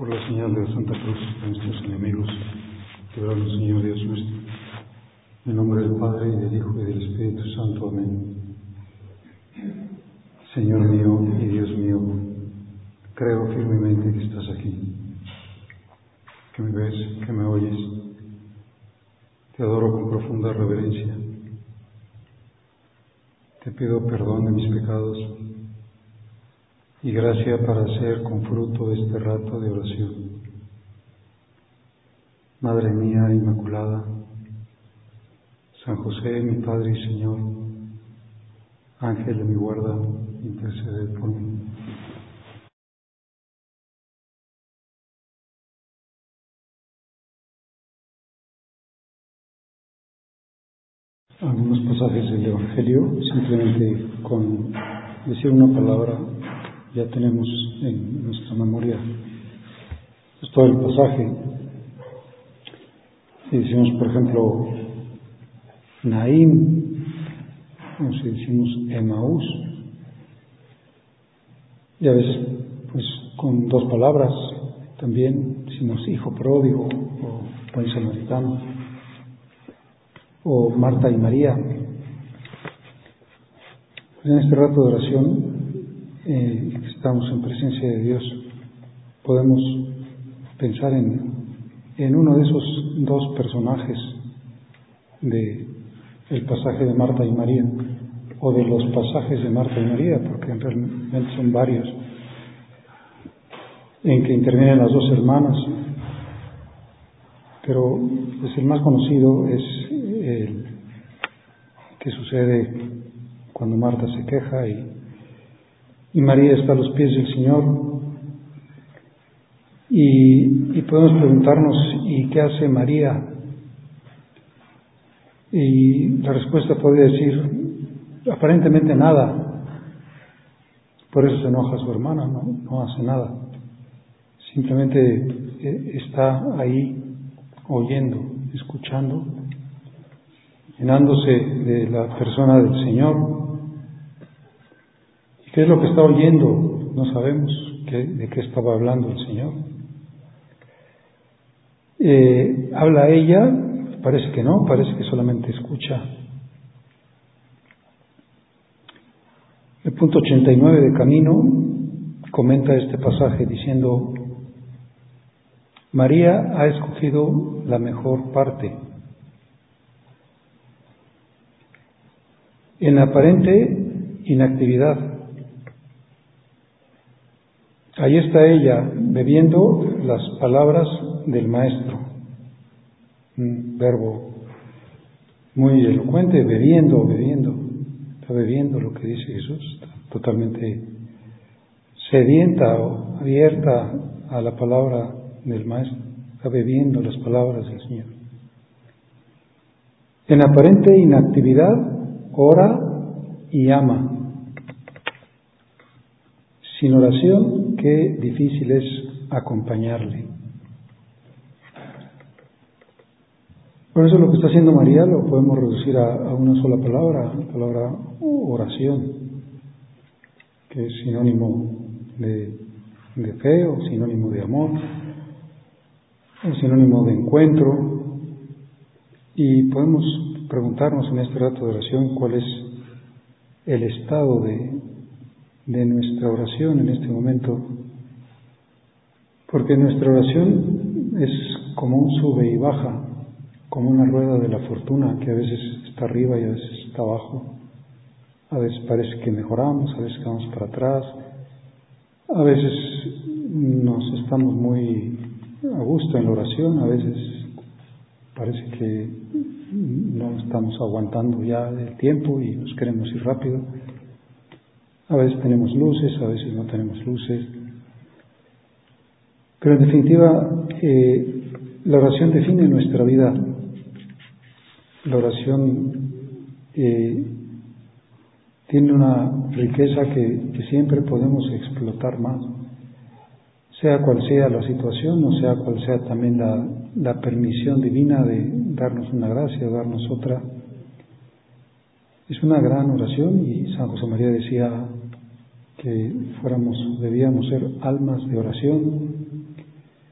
Por la señal de la Santa Cruz de nuestros enemigos, líbranos, Señor Dios nuestro. En el nombre del Padre, y del Hijo, y del Espíritu Santo. Amén. Señor mío y Dios mío, creo firmemente que estás aquí, que me ves, que me oyes. Te adoro con profunda reverencia. Te pido perdón de mis pecados y gracia para hacer con fruto este rato de oración. Madre mía Inmaculada, San José, mi Padre y Señor, Ángel de mi guarda, intercede por mí. Algunos pasajes del Evangelio, simplemente con decir una palabra ya tenemos en nuestra memoria pues todo el pasaje. Si decimos, por ejemplo, Naín, o si decimos Emaús, y a veces pues con dos palabras también decimos hijo pródigo o buen samaritano, o Marta y María. En este rato de oración que estamos en presencia de Dios, podemos pensar en uno de esos dos personajes de el pasaje de Marta y María, o de los pasajes de Marta y María, porque realmente son varios, en que intervienen las dos hermanas, pero pues el más conocido es el que sucede cuando Marta se queja y María está a los pies del Señor. Y podemos preguntarnos, ¿y qué hace María? Y la respuesta podría decir, aparentemente nada. Por eso se enoja su hermana, no hace nada. Simplemente está ahí oyendo, escuchando, llenándose de la persona del Señor. ¿Y qué es lo que está oyendo? No sabemos de qué estaba hablando el Señor. ¿Habla ella? Parece que no, parece que solamente escucha. El punto 89 de Camino comenta este pasaje diciendo: María ha escogido la mejor parte. En aparente inactividad, ahí está ella bebiendo las palabras del Maestro. Un verbo muy elocuente, bebiendo. Está bebiendo lo que dice Jesús, está totalmente sedienta o abierta a la palabra del Maestro, está bebiendo las palabras del Señor. En aparente inactividad, ora y ama. Sin oración, qué difícil es acompañarle. Por eso lo que está haciendo María lo podemos reducir a una sola palabra, la palabra oración, que es sinónimo de fe, o sinónimo de amor, o sinónimo de encuentro. Y podemos preguntarnos en este rato de oración cuál es el estado de nuestra oración en este momento, porque nuestra oración es como un sube y baja, como una rueda de la fortuna que a veces está arriba y a veces está abajo. A veces parece que mejoramos, a veces vamos para atrás, a veces nos estamos muy a gusto en la oración, a veces parece que no estamos aguantando ya el tiempo y nos queremos ir rápido. A veces tenemos luces, a veces no tenemos luces. Pero en definitiva, la oración define nuestra vida. La oración tiene una riqueza que siempre podemos explotar más, sea cual sea la situación, o sea cual sea también la permisión divina de darnos una gracia o darnos otra. Es una gran oración, y San José María decía que debíamos ser almas de oración,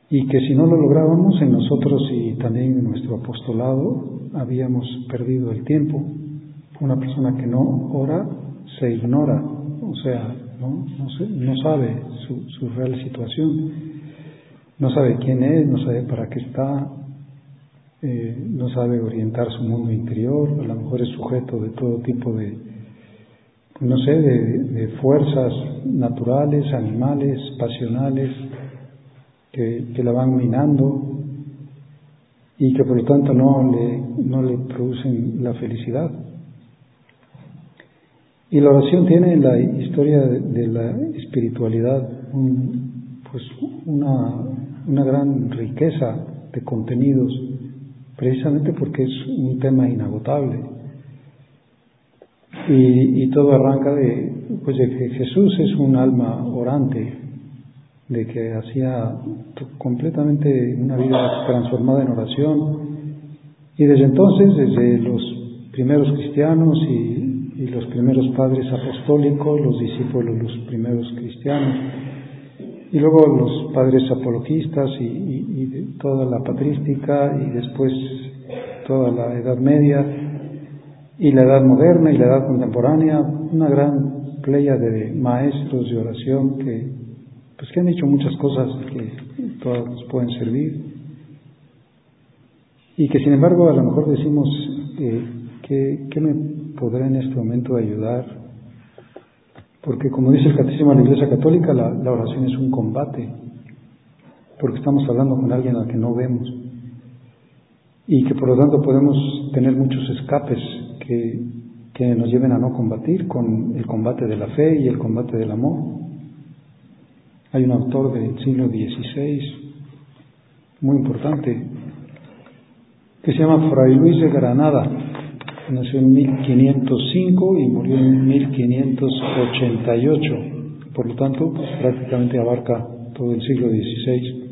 y que si no lo lográbamos en nosotros y también en nuestro apostolado, habíamos perdido el tiempo. Una persona que no ora se ignora, o sea, no sabe su real situación, no sabe quién es, no sabe para qué está, no sabe orientar su mundo interior, a lo mejor es sujeto de todo tipo de fuerzas naturales, animales, pasionales, que la van minando y que por lo tanto no le producen la felicidad. Y la oración tiene en la historia de la espiritualidad una gran riqueza de contenidos, precisamente porque es un tema inagotable. Y todo arranca de que Jesús es un alma orante, de que hacía completamente una vida transformada en oración, y desde entonces, desde los primeros cristianos y los primeros padres apostólicos, los discípulos, los primeros cristianos, y luego los padres apologistas y toda la patrística, y después toda la Edad Media y la Edad Moderna y la Edad Contemporánea, una gran pléyade de maestros de oración que han hecho muchas cosas que todas nos pueden servir, y que sin embargo a lo mejor decimos ¿qué me podrá en este momento ayudar? Porque como dice el Catecismo de la Iglesia Católica, la oración es un combate, porque estamos hablando con alguien al que no vemos, y que por lo tanto podemos tener muchos escapes que nos lleven a no combatir, con el combate de la fe y el combate del amor. Hay un autor del siglo XVI muy importante que se llama Fray Luis de Granada. Nació en 1505 y murió en 1588. Por lo tanto, prácticamente abarca todo el siglo XVI.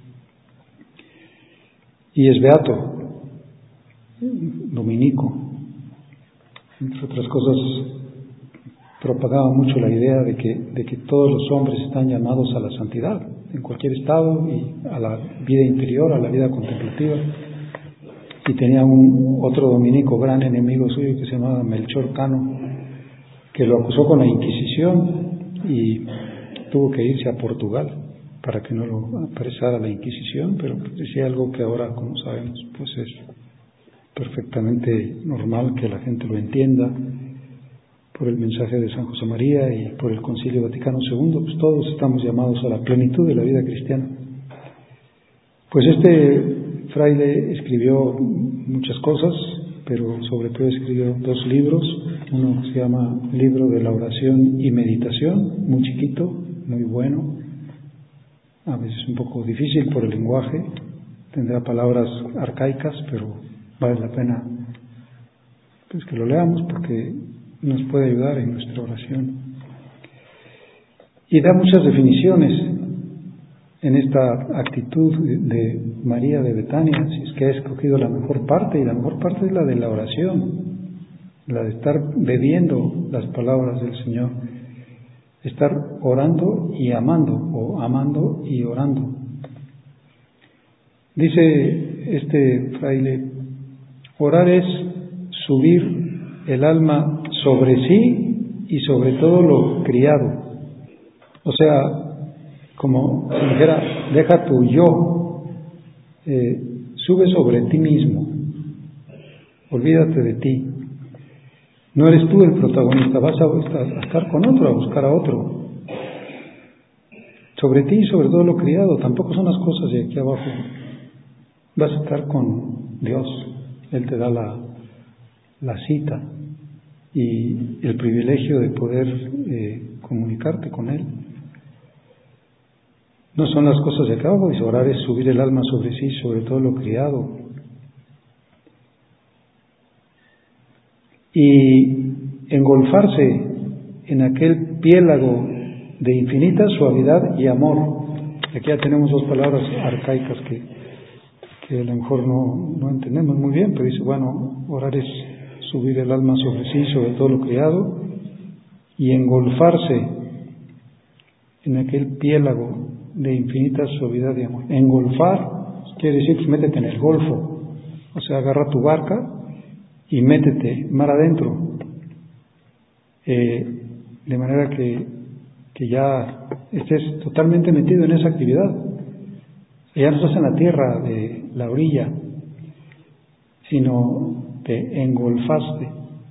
Y es beato, dominico. Entre otras cosas, propagaba mucho la idea de que todos los hombres están llamados a la santidad, en cualquier estado, y a la vida interior, a la vida contemplativa. Y tenía otro dominico, gran enemigo suyo, que se llamaba Melchor Cano, que lo acusó con la Inquisición y tuvo que irse a Portugal para que no lo apresara la Inquisición, pero decía algo que ahora, como sabemos, pues es perfectamente normal que la gente lo entienda por el mensaje de San José María y por el Concilio Vaticano II. Pues todos estamos llamados a la plenitud de la vida cristiana. Pues este fraile escribió muchas cosas, pero sobre todo escribió 2 libros. Uno se llama Libro de la Oración y Meditación, muy chiquito, muy bueno, a veces un poco difícil por el lenguaje, tendrá palabras arcaicas, pero vale la pena que lo leamos porque nos puede ayudar en nuestra oración. Y da muchas definiciones en esta actitud de María de Betania, si es que ha escogido la mejor parte, y la mejor parte es la de la oración, la de estar bebiendo las palabras del Señor, estar orando y amando, o amando y orando. Dice este fraile, orar es subir el alma sobre sí y sobre todo lo criado. O sea, como si dijera, deja tu yo, sube sobre ti mismo, olvídate de ti. No eres tú el protagonista, vas a estar con otro, a buscar a otro. Sobre ti y sobre todo lo criado, tampoco son las cosas de aquí abajo. Vas a estar con Dios, Él te da la cita y el privilegio de poder comunicarte con Él. No son las cosas de acá abajo, dice, orar es subir el alma sobre sí, sobre todo lo criado. Y engolfarse en aquel piélago de infinita suavidad y amor. Aquí ya tenemos 2 palabras arcaicas que a lo mejor no entendemos muy bien, pero dice, bueno, orar es subir el alma sobre sí, sobre todo lo criado, y engolfarse en aquel piélago de infinita suavidad y amor. Engolfar quiere decir, pues métete en el golfo, o sea, agarra tu barca y métete mar adentro, de manera que ya estés totalmente metido en esa actividad. Ya no estás en la tierra de la orilla, sino te engolfaste.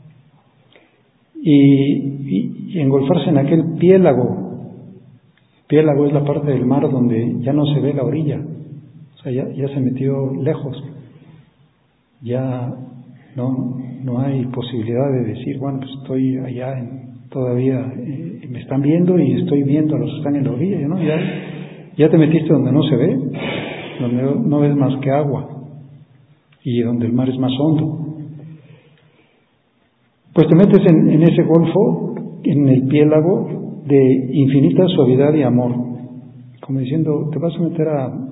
Y engolfarse en aquel piélago. Piélago es la parte del mar donde ya no se ve la orilla, o sea, ya se metió lejos. Ya no hay posibilidad de decir, bueno, pues estoy allá todavía, me están viendo y estoy viendo a los que están en la orilla, ¿no? Ya te metiste donde no se ve, donde no ves más que agua y donde el mar es más hondo. Pues te metes en ese golfo, en el piélago de infinita suavidad y amor, como diciendo, te vas a meter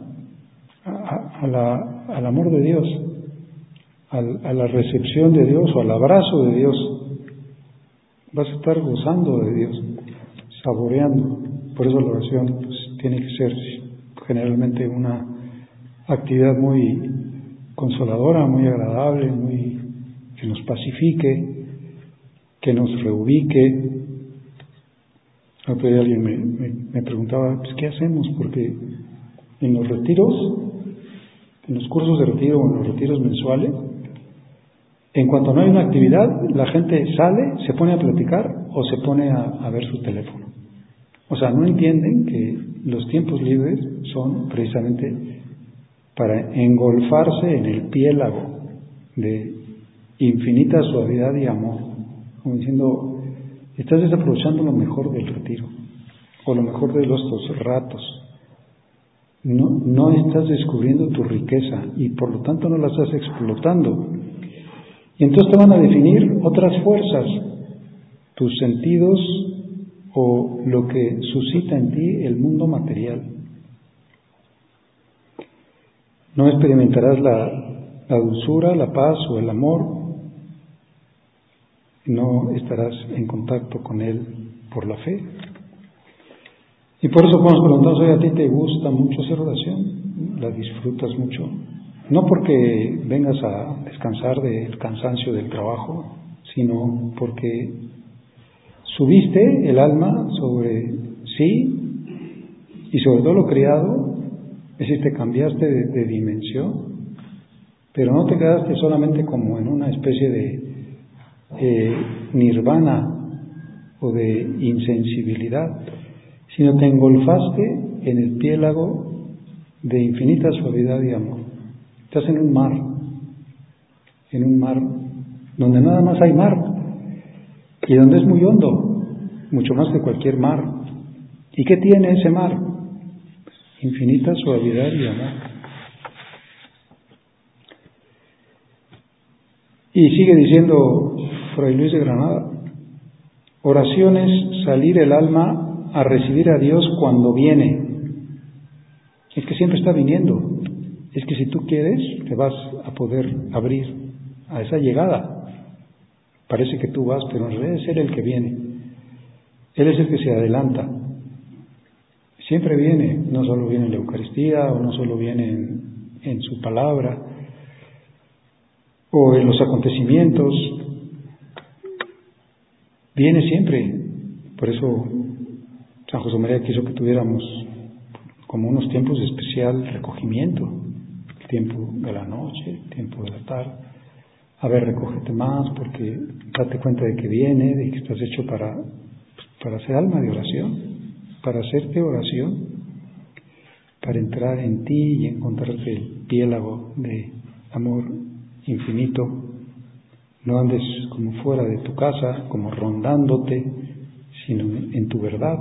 al amor de Dios, a la recepción de Dios o al abrazo de Dios. Vas a estar gozando de Dios, saboreando. Por eso la oración pues, tiene que ser generalmente una actividad muy consoladora, muy agradable, que nos pacifique, que nos reubique. Otro día alguien me preguntaba, pues, ¿qué hacemos? Porque en los retiros, en los cursos de retiro o en los retiros mensuales, en cuanto no hay una actividad, la gente sale, se pone a platicar o se pone a ver su teléfono. O sea, no entienden que los tiempos libres son precisamente para engolfarse en el piélago de infinita suavidad y amor. Como diciendo, estás desaprovechando lo mejor del retiro o lo mejor de estos ratos. No estás descubriendo tu riqueza y por lo tanto no la estás explotando. Y entonces te van a definir otras fuerzas, tus sentidos o lo que suscita en ti el mundo material. No experimentarás la dulzura, la paz o el amor. No estarás en contacto con Él por la fe. Y por eso cuando nos preguntamos, oye, ¿a ti te gusta mucho hacer oración? ¿La disfrutas mucho? No porque vengas a descansar del cansancio del trabajo, sino porque subiste el alma sobre sí y sobre todo lo creado, es decir, te cambiaste de dimensión, pero no te quedaste solamente como en una especie de nirvana o de insensibilidad, sino te engolfaste en el piélago de infinita suavidad y amor. Estás en un mar donde nada más hay mar y donde es muy hondo, mucho más que cualquier mar. ¿Y qué tiene ese mar? Infinita suavidad y amor. Y sigue diciendo Fray Luis de Granada, oración es salir el alma a recibir a Dios cuando viene. Es que siempre está viniendo. Es que si tú quieres, te vas a poder abrir a esa llegada. Parece que tú vas, pero en realidad es Él el que viene. Él es el que se adelanta. Siempre viene, no solo viene en la Eucaristía, o no solo viene en su palabra, o en los acontecimientos. Viene siempre. Por eso San José María quiso que tuviéramos como unos tiempos de especial recogimiento. El tiempo de la noche, el tiempo de la tarde. A ver, recógete más porque date cuenta de que viene, de que estás hecho para ser alma de oración, para hacerte oración, para entrar en ti y encontrarte el piélago de amor infinito. No andes como fuera de tu casa, como rondándote, sino en tu verdad.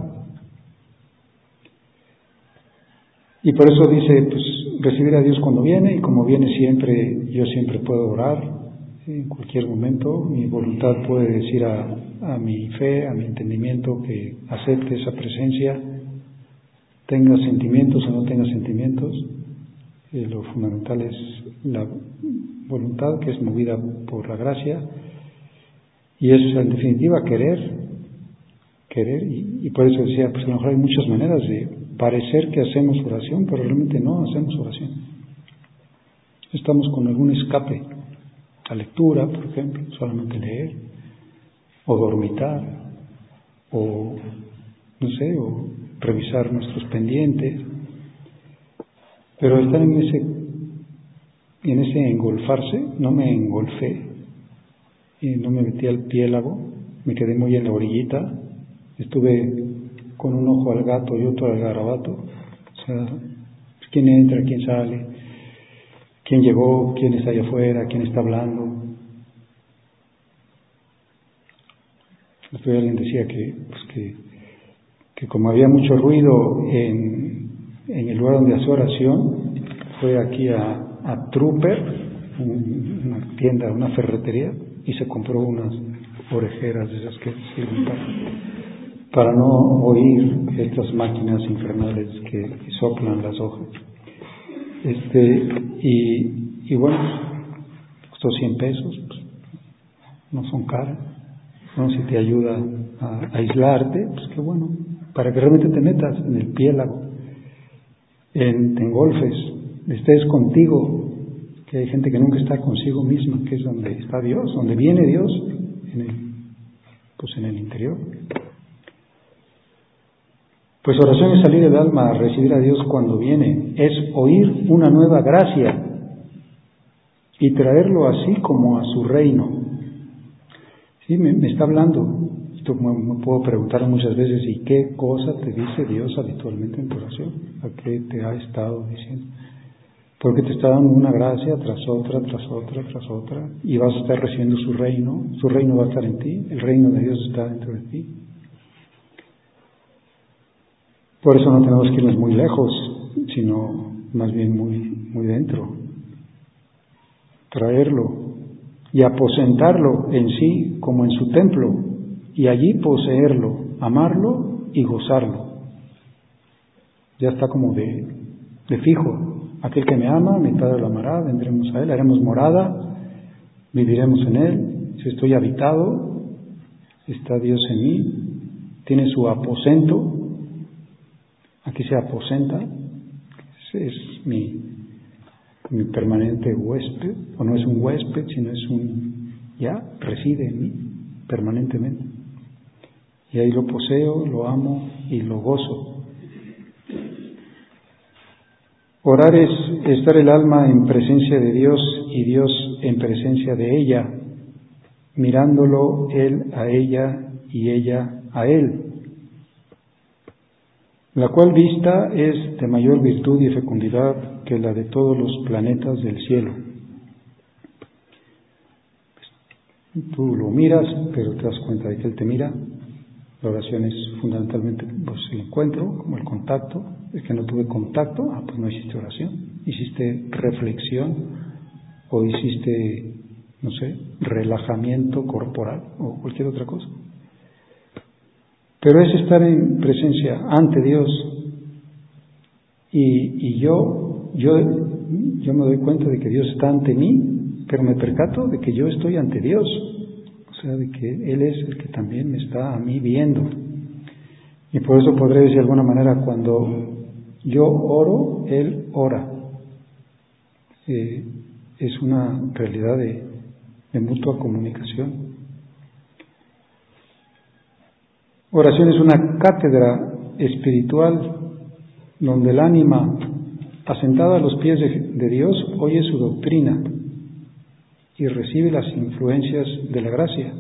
Y por eso dice, pues, recibir a Dios cuando viene, y como viene siempre, yo siempre puedo orar, en cualquier momento. Mi voluntad puede decir a mi fe, a mi entendimiento, que acepte esa presencia, tenga sentimientos o no tenga sentimientos. Lo fundamental es la voluntad, que es movida por la gracia, y es en definitiva querer, y por eso decía, pues a lo mejor hay muchas maneras parecer que hacemos oración, pero realmente no hacemos oración. Estamos con algún escape, la lectura, por ejemplo, solamente leer, o dormitar, o no sé, o revisar nuestros pendientes, pero estar en ese engolfarse, no me engolfé y no me metí al piélago, me quedé muy en la orillita, estuve con un ojo al gato y otro al garabato, o sea, quién entra, quién sale, quién llegó, quién está allá afuera, quién está hablando. Alguien decía que como había mucho ruido en el lugar donde hace oración, fue aquí a Trooper, una tienda, una ferretería, y se compró unas orejeras de esas que sirven para no oír estas máquinas infernales que soplan las hojas. Y bueno, costó 100 pesos, pues, no son caras. No, si te ayuda a aislarte, pues qué bueno, para que realmente te metas en el piélago, te engolfes, estés contigo, que hay gente que nunca está consigo misma, que es donde está Dios, donde viene Dios, en el interior. Pues oración es salir del alma a recibir a Dios cuando viene, es oír una nueva gracia y traerlo así como a su reino. Sí, me está hablando. Esto me puedo preguntar muchas veces, ¿y qué cosa te dice Dios habitualmente en tu oración? ¿A qué te ha estado diciendo? Porque te está dando una gracia tras otra, tras otra, tras otra, y vas a estar recibiendo su reino va a estar en ti, el reino de Dios está dentro de ti. Por eso no tenemos que irnos muy lejos, sino más bien muy, muy dentro. Traerlo y aposentarlo en sí como en su templo, y allí poseerlo, amarlo y gozarlo. Ya está como de fijo. Aquel que me ama, mi Padre lo amará, vendremos a él, haremos morada, viviremos en él. Si estoy habitado, está Dios en mí, tiene su aposento, aquí se aposenta, es mi permanente huésped, o no es un huésped, sino es ya reside en mí permanentemente. Y ahí lo poseo, lo amo y lo gozo. Orar es estar el alma en presencia de Dios y Dios en presencia de ella, mirándolo él a ella y ella a él, la cual vista es de mayor virtud y fecundidad que la de todos los planetas del cielo. Tú lo miras, pero te das cuenta de que Él te mira. La oración es fundamentalmente el encuentro, como el contacto. Es que no tuve contacto, pues no hiciste oración. Hiciste reflexión o hiciste, no sé, relajamiento corporal o cualquier otra cosa. Pero es estar en presencia ante Dios. Y yo me doy cuenta de que Dios está ante mí, pero me percato de que yo estoy ante Dios. O sea, de que Él es el que también me está a mí viendo. Y por eso podré decir de alguna manera, cuando yo oro, Él ora. Es una realidad de mutua comunicación. Oración es una cátedra espiritual donde el ánima, asentada a los pies de Dios, oye su doctrina y recibe las influencias de la gracia.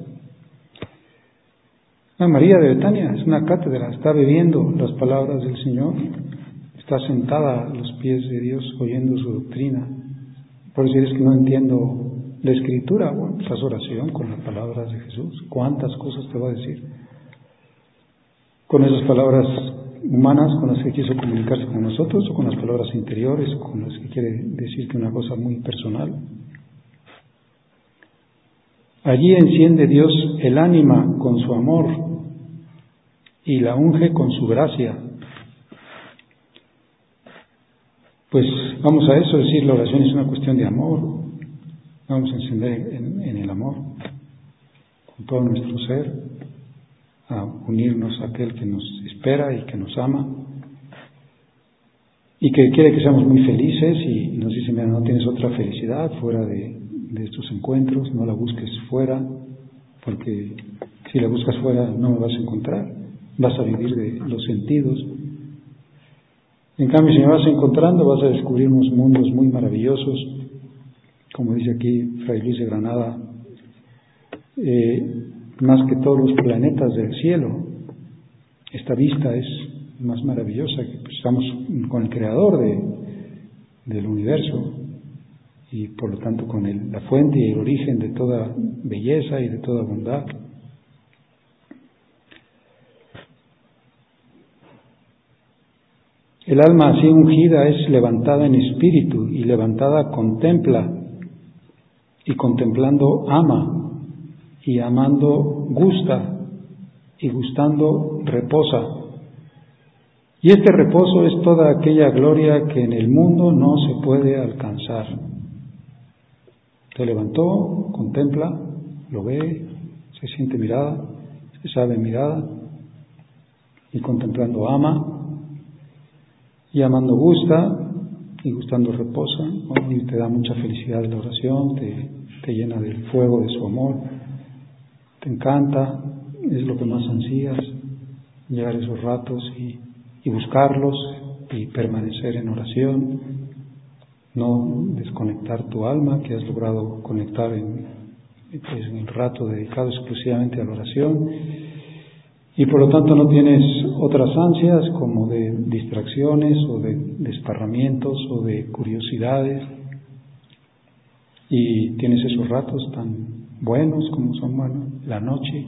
María de Betania es una cátedra, está bebiendo las palabras del Señor, está sentada a los pies de Dios oyendo su doctrina. Por decir es que no entiendo la Escritura, bueno, pues haz oración con las palabras de Jesús. ¿Cuántas cosas te va a decir? Con esas palabras humanas con las que quiso comunicarse con nosotros, o con las palabras interiores, con las que quiere decirte una cosa muy personal. Allí enciende Dios el ánima con su amor y la unge con su gracia. Pues vamos a eso, decir, la oración es una cuestión de amor. Vamos a encender en el amor, con todo nuestro ser, a unirnos a aquel que nos espera y que nos ama. y que quiere que seamos muy felices y nos dice, mira, no tienes otra felicidad fuera de estos encuentros, no la busques fuera, porque si la buscas fuera no me vas a encontrar, vas a vivir de los sentidos. En cambio, si me vas encontrando, vas a descubrir unos mundos muy maravillosos, como dice aquí Fray Luis de Granada, más que todos los planetas del cielo. Esta vista es más maravillosa, que pues, estamos con el Creador del universo y por lo tanto con la fuente y el origen de toda belleza y de toda bondad. El alma así ungida es levantada en espíritu, y levantada contempla, y contemplando ama, y amando gusta, y gustando reposa. Y este reposo es toda aquella gloria que en el mundo no se puede alcanzar. Se levantó, contempla, lo ve, se siente mirada, se sabe mirada, y contemplando ama, y amando gusta, y gustando reposa, y te da mucha felicidad la oración, te llena del fuego de su amor, te encanta, es lo que más ansías, llegar esos ratos y buscarlos y permanecer en oración, no desconectar tu alma que has logrado conectar en el rato dedicado exclusivamente a la oración, y por lo tanto no tienes otras ansias como de distracciones o de desparramientos o de curiosidades, y tienes esos ratos tan buenos como son buenos. La noche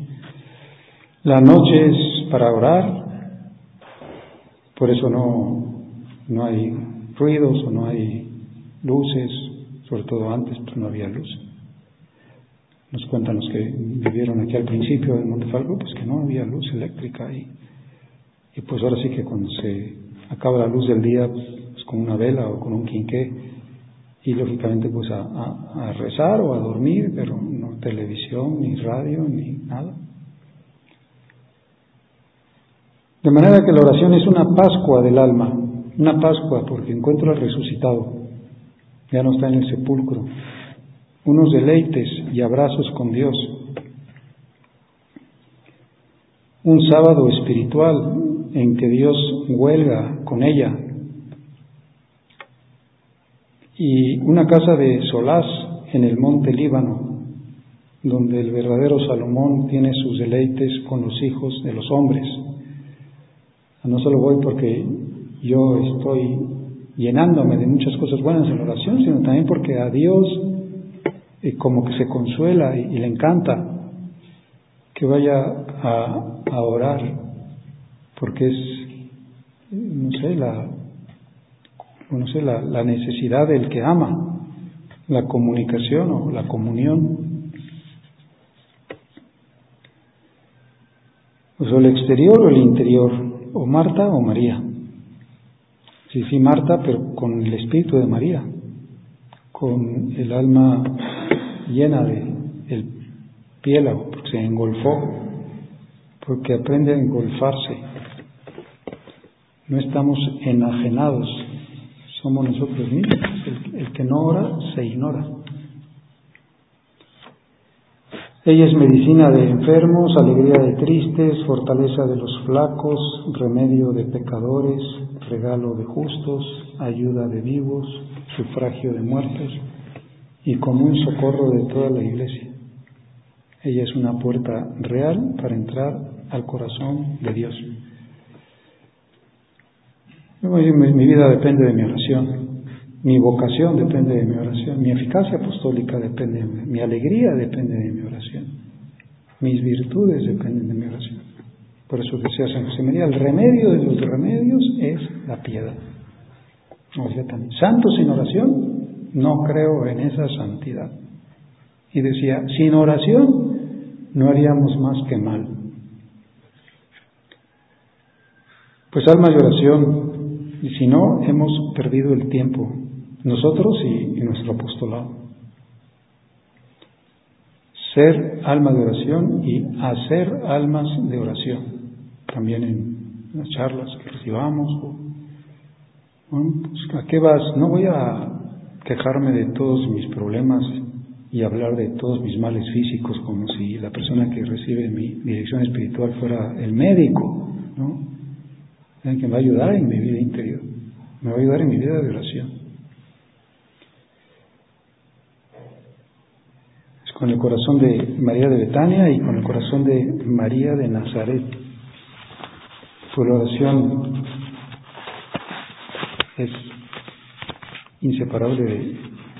es para orar, por eso no hay ruidos o no hay luces, sobre todo antes pues no había luz. Nos cuentan los que vivieron aquí al principio de Montefalco, pues que no había luz eléctrica y pues ahora sí que cuando se acaba la luz del día, pues con una vela o con un quinqué, y lógicamente pues a rezar o a dormir, pero no televisión, ni radio, ni nada. De manera que la oración es una Pascua del alma, una Pascua porque encuentro al resucitado, ya no está en el sepulcro, unos deleites y abrazos con Dios, un sábado espiritual en que Dios huelga con ella, y una casa de solaz en el monte Líbano, donde el verdadero Salomón tiene sus deleites con los hijos de los hombres. No solo voy porque yo estoy llenándome de muchas cosas buenas en la oración, sino también porque a Dios como que se consuela y le encanta que vaya a orar, porque es, la necesidad del que ama, la comunicación o la comunión. Pues o el exterior o el interior, o Marta o María. Sí, Marta, pero con el espíritu de María, con el alma llena de el piélago, porque se engolfó, porque aprende a engolfarse. No estamos enajenados, somos nosotros mismos. El que no ora se ignora. Ella es medicina de enfermos, alegría de tristes, fortaleza de los flacos, remedio de pecadores, regalo de justos, ayuda de vivos, sufragio de muertos y común socorro de toda la Iglesia. Ella es una puerta real para entrar al corazón de Dios. Mi vida depende de mi oración, mi vocación depende de mi oración, mi eficacia apostólica depende de mi alegría depende de mi oración, mis virtudes dependen de mi oración. Por eso decía San José María, el remedio de los remedios es la piedad. No decía también, santo sin oración, no creo en esa santidad. Y decía, sin oración no haríamos más que mal. Pues alma de oración, y si no, hemos perdido el tiempo, nosotros y nuestro apostolado. Ser alma de oración y hacer almas de oración, también en las charlas que recibamos, Bueno, pues, ¿a qué vas? No voy a quejarme de todos mis problemas y hablar de todos mis males físicos como si la persona que recibe mi dirección espiritual fuera el médico, ¿no? El que me va a ayudar en mi vida interior, me va a ayudar en mi vida de oración. Es con el corazón de María de Betania y con el corazón de María de Nazaret. Su oración es inseparable de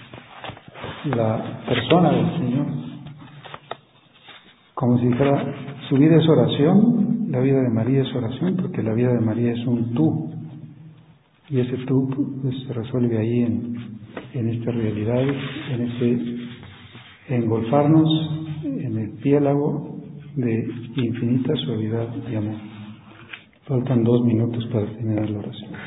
la persona del Señor. Como si dijera, su vida es oración, la vida de María es oración, porque la vida de María es un tú. Y ese tú pues, se resuelve ahí en estas realidades, en ese engolfarnos en el piélago de infinita suavidad y amor. Faltan 2 minutos para terminar la oración.